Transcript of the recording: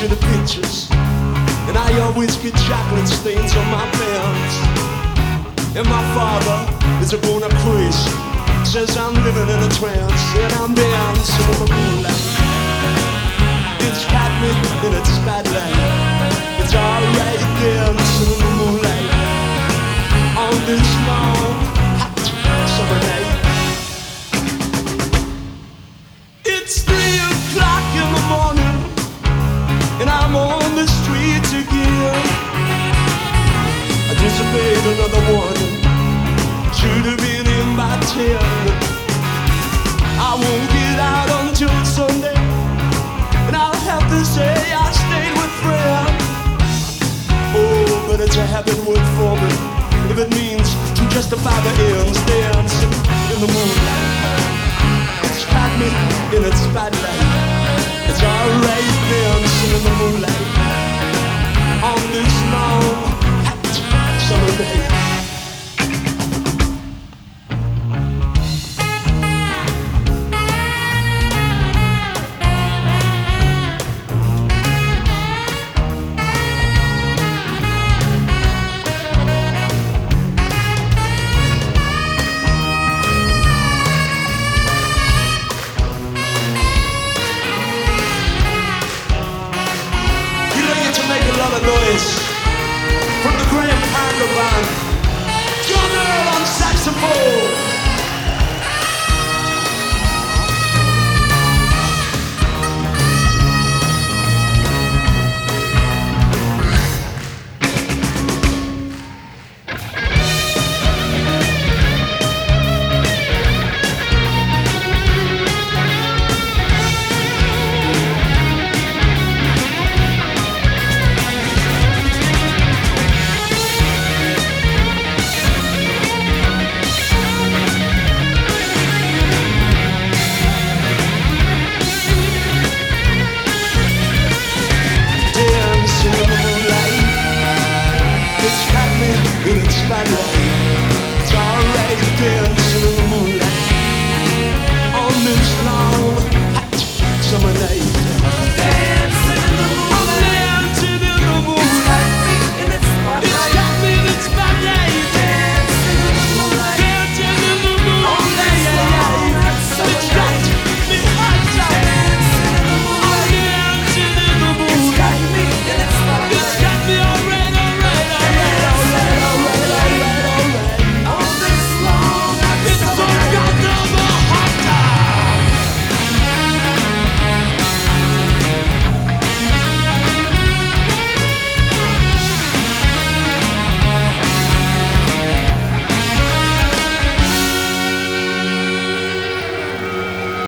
you the pictures, and I always get chocolate stains on my pants. And my father is a grown-up priest, says I'm living in a trance, and I'm dancing in the moonlight. It's got me in its spotlight. It's alright dancing in the moonlight on this long, hot summer night. It's 3 o'clock in the morning, and I'm on the streets again. I disobeyed another warning, should have been in by 10. I won't get out until Sunday, and I'll have to say I stayed with friends. Oh, but it's a habit word for me, if it means to justify the ends. Dancing in the moonlight, it's got me in its spotlight. It's alright dancing in the moonlight on this long, hot summer day. Noise from the Grand Pandavan, John Earl on saxophone.